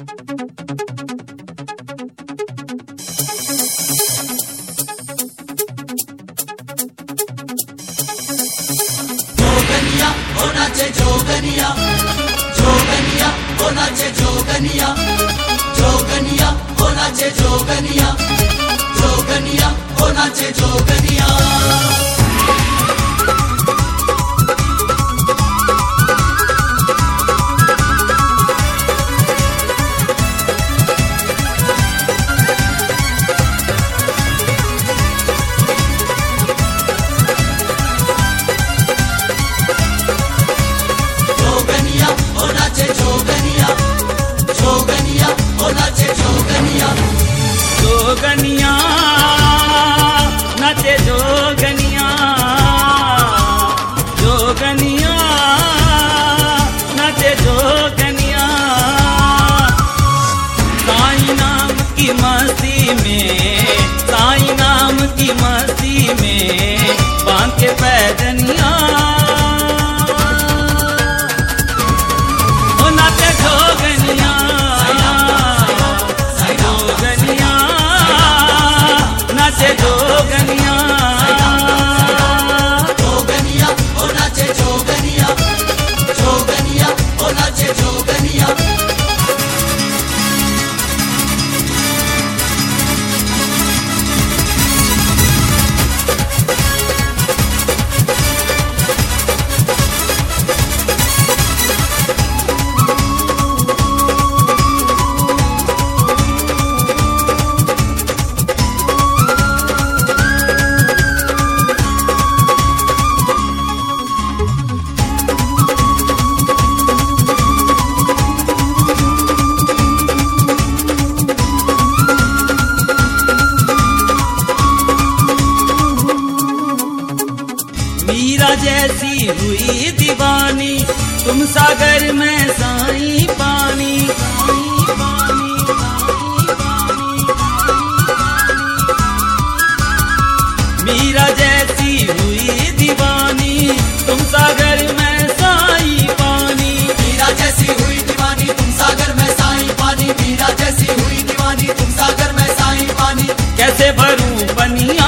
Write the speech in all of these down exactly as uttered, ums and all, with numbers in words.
जोगनिया ओ नाचे जोगनिया, जोगनिया ओ नाचे जोगनिया, जोगनिया ओ नाचे जोगनिया, जोगनिया ओ नाचे जोगनिया। जोगनिया नाचे जोगनिया, जोगनिया नाचे जोगनिया। साईं नाम की मस्ती में, साईं नाम की मस्ती में बांध के पैदनिया ओ नाचे जोगनिया, नाचे जोगनिया, जोगनिया ओ नाचे जोगनिया, जोगनिया ओ नाचे जोगनिया। मीरा जैसी हुई दीवानी, तुम सागर में साईं पानी, साईं पानी, साईं पानी। मीरा जैसी हुई दीवानी, तुम सागर में साईं पानी। मीरा जैसी हुई दीवानी, तुम सागर में साईं पानी। मीरा जैसी हुई दीवानी, तुम सागर में साईं पानी। कैसे भरूं पनिया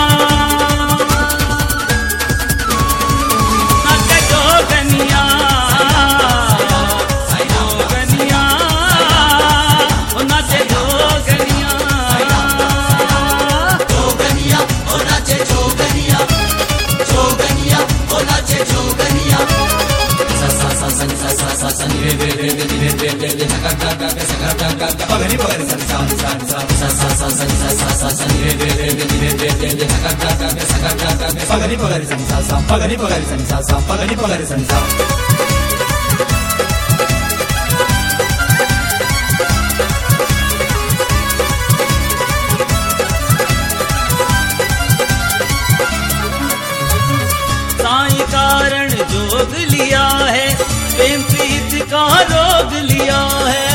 पगनी पगनी सा सा सा सा सा सा सा सा सा सा रे रे रे रे रे रे रे रे सा सा सा सा पगनी पगनी सा सा सा पगनी पगनी सा सा सा पगनी पगनी सा सा। साईं कारण जोग लिया है, प्रेम प्रीत का रोग लिया है।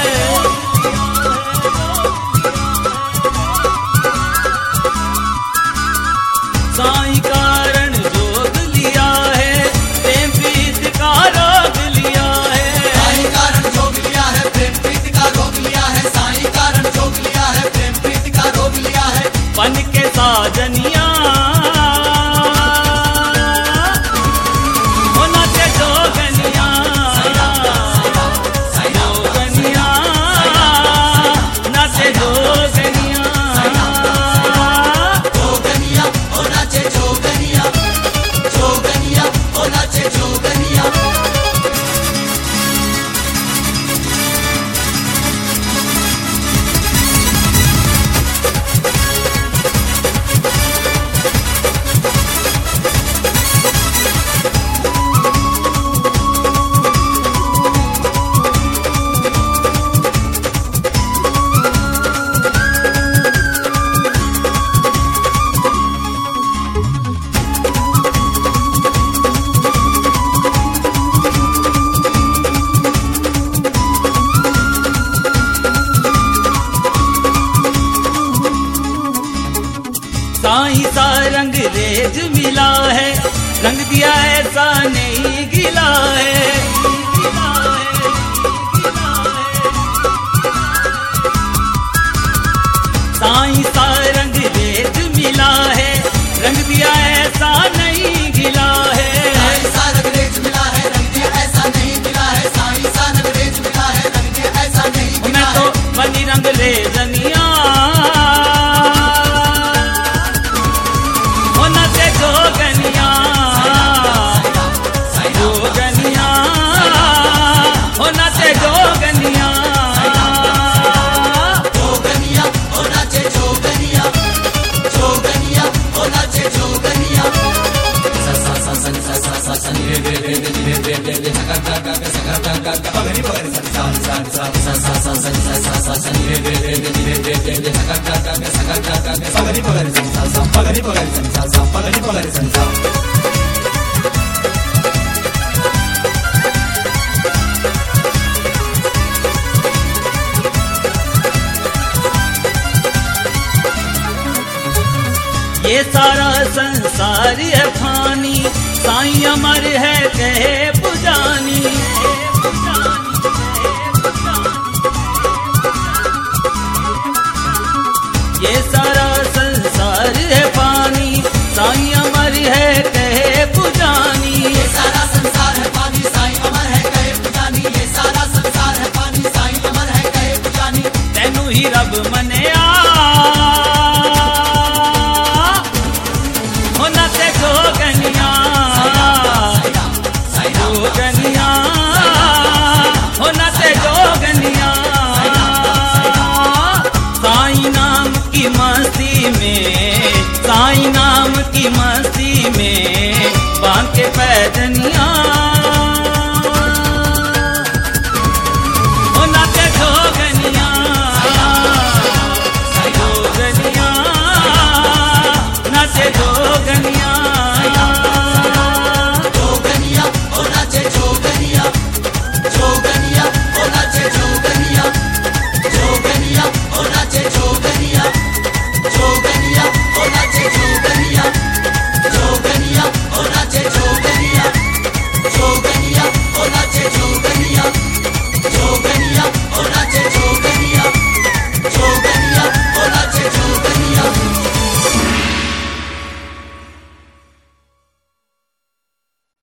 साईं कारण जोग लिया है, प्रेम प्रीत का रोग लिया है। साईं कारण जोग लिया है, प्रेम प्रीत का रोग लिया है। साईं कारण जोग लिया है, प्रेम प्रीत का रोग लिया है। बन के साजनिया साईं सा रंग रेज मिला है, रंग दिया ऐसा नहीं गिला है। ऐसा नहीं गिला है। साईं सा रंगरेज मिला है, रंग दिया ऐसा नहीं मिला है। साईं सा रंगरेज मिला है, रंग दिया ऐसा नहीं मिला मैं है। तो बनी रंग ले जनिया होना से जोगनिया, जोगनिया होना से जोगनिया, जोगनिया होना चे जोगनिया, जोगनिया होना चे जोगनिया। सा सा सा सा सा सा सा सा रे रे रे रे रे रे रे सा गा गा गा सा गा गा गा गा पगनी पगनी सा सा सा सा सा सा सा सा सा सा सा रे रे रे रे रे रे रे सा गा गा गा गा सा गा गा गा गा पगनी पगनी सा सा पगनी पगनी सा सा पगनी पगनी सा सा। ये सारा संसार है फानी, साईं अमर है कहे पुजानी। ये सारा संसार है फानी, साईं अमर है कहे पुजानी। ये सारा